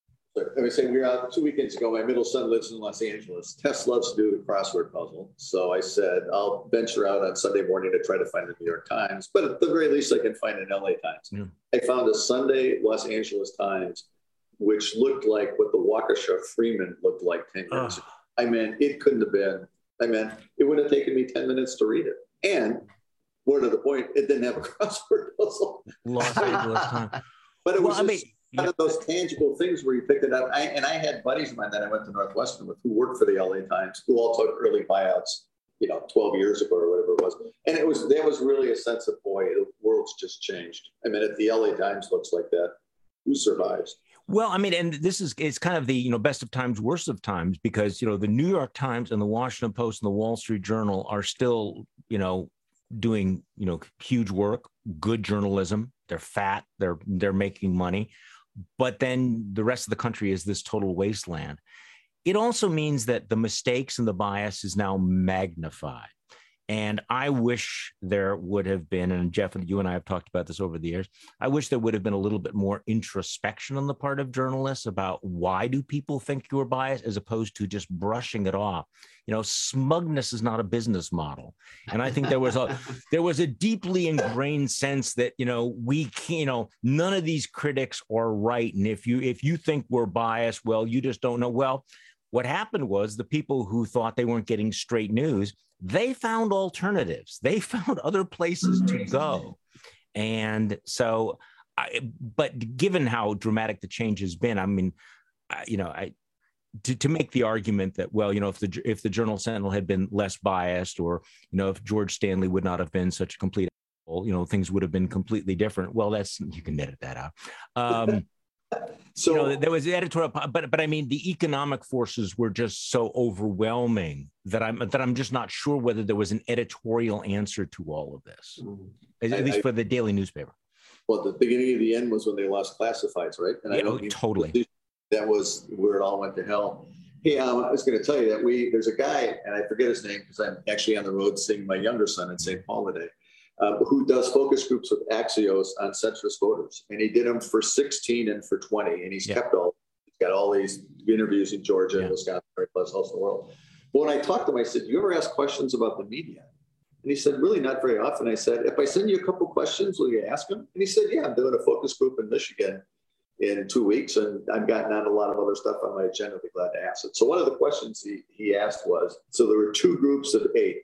I was saying we were out two weekends ago. My middle son lives in Los Angeles. Tess loves to do the crossword puzzle. So I said, I'll venture out on Sunday morning to try to find the New York Times, but at the very least I can find an L A Times. Yeah. I found a Sunday Los Angeles Times, which looked like what the Waukesha Freeman looked like ten years ago. I mean, it couldn't have been, I mean, it would have taken me ten minutes to read it. And more to the point, it didn't have a crossword puzzle. Los Angeles Times. But it was well, just, I mean, one of those tangible things where you picked it up. I, and I had buddies of mine that I went to Northwestern with who worked for the L A Times, who all took early buyouts, you know, twelve years ago or whatever it was. And it was, there was really a sense of, boy, the world's just changed. I mean, if the L A Times looks like that, who survives? Well, I mean, and this is, it's kind of the, you know, best of times, worst of times, because, you know, the New York Times and the Washington Post and the Wall Street Journal are still, you know, doing, you know, huge work, good journalism. They're fat, they're, they're making money. But then the rest of the country is this total wasteland. It also means that the mistakes and the bias is now magnified. And I wish there would have been, and Jeff, you and I have talked about this over the years, I wish there would have been a little bit more introspection on the part of journalists about why do people think you're biased, as opposed to just brushing it off. You know, smugness is not a business model. And I think there was a there was a deeply ingrained sense that, you know, we can't, you know, none of these critics are right. And if you if you think we're biased, well, you just don't know. Well, what happened was the people who thought they weren't getting straight news, they found alternatives. They found other places to go. And so, I, but given how dramatic the change has been, I mean, I, you know, I, to, to make the argument that, well, you know, if the, if the Journal Sentinel had been less biased, or, you know, if George Stanley would not have been such a complete, you know, things would have been completely different. Well, that's, you can edit that out. Um, So you know, there was the editorial, but but I mean, the economic forces were just so overwhelming that I'm that I'm just not sure whether there was an editorial answer to all of this, at, I, at least I, for the daily newspaper. Well, the beginning of the end was when they lost classifieds, right? And yeah, I don't oh, totally. That was where it all went to hell. Hey, um, I was going to tell you that we there's a guy, and I forget his name because I'm actually on the road seeing my younger son in Saint Paul today. Uh, who does focus groups with Axios on centrist voters. And he did them for sixteen and for twenty. And he's yeah. kept all, he's got all these interviews in Georgia, yeah. Wisconsin, every place else in the world. But when I talked to him, I said, do you ever ask questions about the media? And he said, really not very often. I said, if I send you a couple questions, will you ask them? And he said, yeah, I'm doing a focus group in Michigan in two weeks. And I've gotten on a lot of other stuff on my agenda. I'd be glad to ask it. So one of the questions he, he asked was, so there were two groups of eight,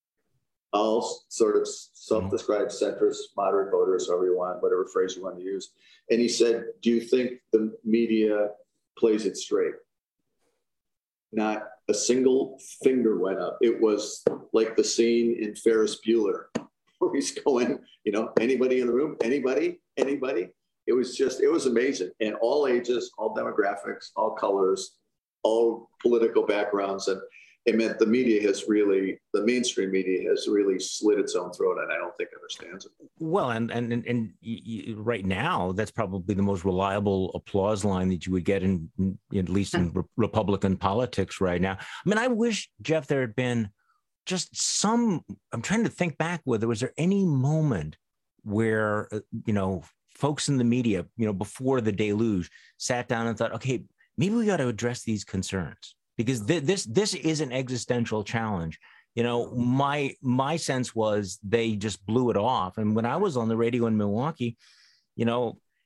all sort of self-described centrist, moderate voters, however you want, whatever phrase you want to use. And he said, do you think the media plays it straight? Not a single finger went up. It was like the scene in Ferris Bueller where he's going, you know, anybody in the room, anybody, anybody. It was just, it was amazing. And all ages, all demographics, all colors, all political backgrounds. And it meant the media has really, the mainstream media has really slit its own throat, and I don't think understands it. Well, and and and, and you, right now, that's probably the most reliable applause line that you would get in, in at least in re- Republican politics right now. I mean, I wish, Jeff, there had been just some. I'm trying to think back. Whether was there any moment where uh, you know folks in the media, you know, before the deluge, sat down and thought, okay, maybe we got to address these concerns. Because th- this this is an existential challenge. You know, my my sense was they just blew it off. And when I was on the radio in Milwaukee, you know,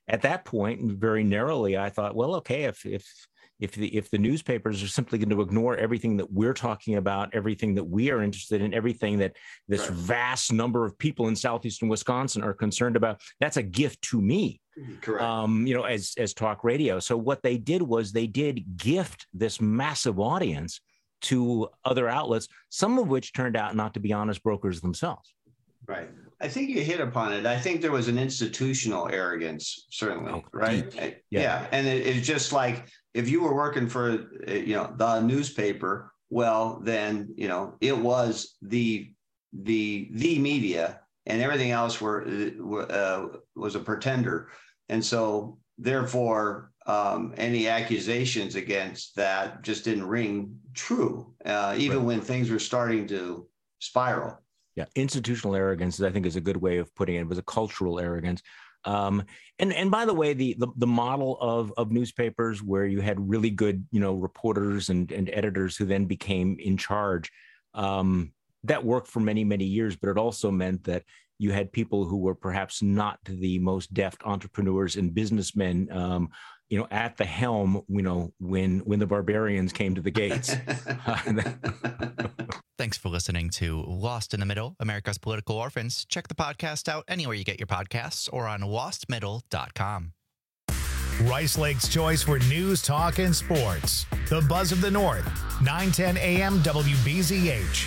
at that point, very narrowly, I thought, well, okay, if if if the if the newspapers are simply going to ignore everything that we're talking about, everything that we are interested in, everything that this right. vast number of people in southeastern Wisconsin are concerned about, that's a gift to me. Correct. Um, you know, as as talk radio. So what they did was they did gift this massive audience to other outlets, some of which turned out not to be honest brokers themselves. Right. I think you hit upon it. I think there was an institutional arrogance, certainly, oh, right? Yeah. yeah. And it, it's just like if you were working for, you know, the newspaper, well, then, you know, it was the the the media, and everything else were uh, was a pretender. And so, therefore, um, any accusations against that just didn't ring true, uh, even right. when things were starting to spiral. Yeah, institutional arrogance, I think, is a good way of putting it. It was a cultural arrogance. Um, and and by the way, the, the the model of of newspapers where you had really good, you know, reporters and, and editors who then became in charge, um, that worked for many, many years. But it also meant that you had people who were perhaps not the most deft entrepreneurs and businessmen, um, you know, at the helm, you know, when when the barbarians came to the gates. Thanks for listening to Lost in the Middle, America's Political Orphans. Check the podcast out anywhere you get your podcasts or on lost middle dot com. Rice Lake's choice for news, talk, and sports. The Buzz of the North, nine ten A M W B Z H.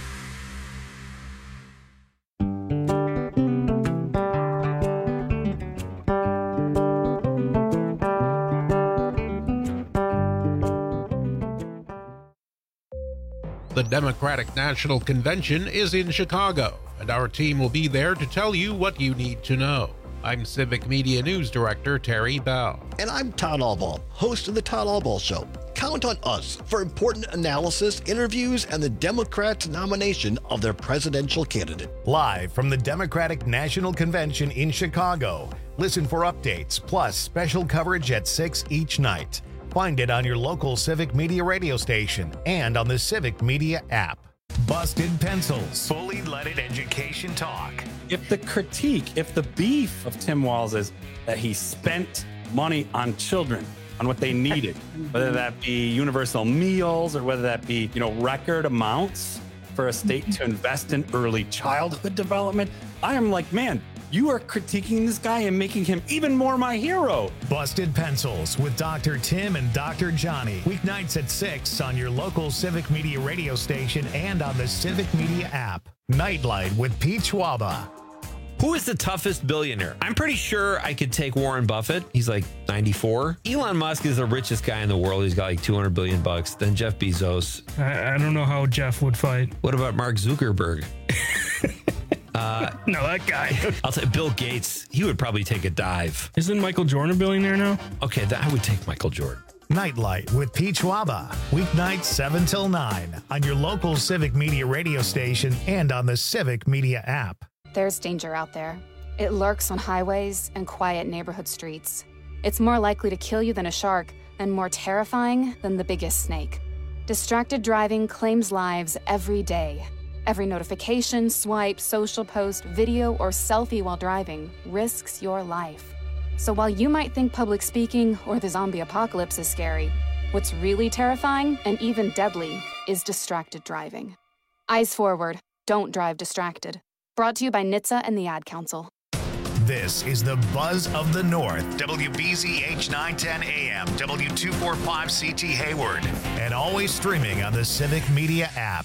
The Democratic National Convention is in Chicago, and our team will be there to tell you what you need to know. I'm Civic Media News Director Terry Bell. And I'm Todd Albaugh, host of The Todd Albaugh Show. Count on us for important analysis, interviews, and the Democrats' nomination of their presidential candidate. Live from the Democratic National Convention in Chicago. Listen for updates, plus special coverage at six each night. Find it on your local Civic Media radio station and on the Civic Media app. Busted Pencils. Fully leaded education talk. If the critique, if the beef of Tim Walz is that he spent money on children, on what they needed, whether that be universal meals or whether that be, you know, record amounts for a state to invest in early childhood development, I am like, man, you are critiquing this guy and making him even more my hero. Busted Pencils with Doctor Tim and Doctor Johnny. Weeknights at six on your local Civic Media radio station and on the Civic Media app. Nightlight with Pete Schwaba. Who is the toughest billionaire? I'm pretty sure I could take Warren Buffett. He's like ninety-four. Elon Musk is the richest guy in the world. He's got like two hundred billion bucks. Then Jeff Bezos. I, I don't know how Jeff would fight. What about Mark Zuckerberg? Uh, no, that guy. I'll say Bill Gates. He would probably take a dive. Isn't Michael Jordan a billionaire now? Okay, that, I would take Michael Jordan. Nightlight with Pete Schwaba. Weeknights seven till nine on your local Civic Media radio station and on the Civic Media app. There's danger out there. It lurks on highways and quiet neighborhood streets. It's more likely to kill you than a shark and more terrifying than the biggest snake. Distracted driving claims lives every day. Every notification, swipe, social post, video, or selfie while driving risks your life. So while you might think public speaking or the zombie apocalypse is scary, what's really terrifying and even deadly is distracted driving. Eyes forward, don't drive distracted. Brought to you by N H T S A and the Ad Council. This is the Buzz of the North, W B Z H nine ten A M, W two forty-five C T Hayward, and always streaming on the Civic Media app.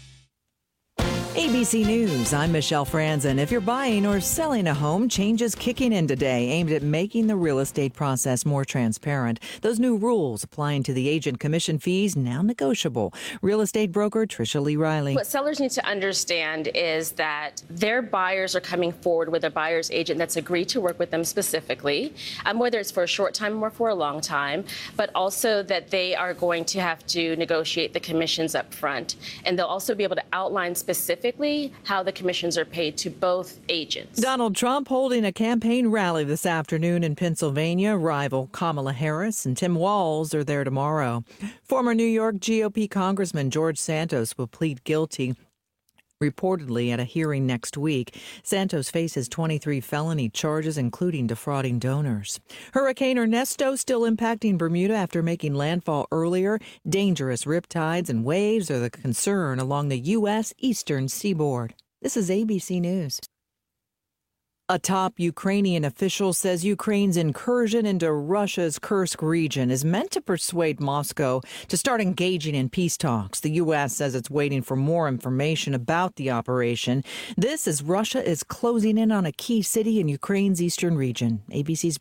A B C News, I'm Michelle Franzen. If you're buying or selling a home, changes kicking in today aimed at making the real estate process more transparent. Those new rules applying to the agent commission fees now negotiable. Real estate broker Trisha Lee Riley. What sellers need to understand is that their buyers are coming forward with a buyer's agent that's agreed to work with them specifically, um, whether it's for a short time or for a long time, but also that they are going to have to negotiate the commissions up front. And they'll also be able to outline specifically how the commissions are paid to both agents. Donald Trump holding a campaign rally this afternoon in Pennsylvania. Rival Kamala Harris and Tim Walz are there tomorrow. Former New York G O P Congressman George Santos will plead guilty reportedly at a hearing next week. Santos faces twenty-three felony charges, including defrauding donors. Hurricane Ernesto still impacting Bermuda after making landfall earlier. Dangerous riptides and waves are the concern along the U S eastern seaboard. This is A B C News. A top Ukrainian official says Ukraine's incursion into Russia's Kursk region is meant to persuade Moscow to start engaging in peace talks. The U S says it's waiting for more information about the operation. This as Russia is closing in on a key city in Ukraine's eastern region. A B C's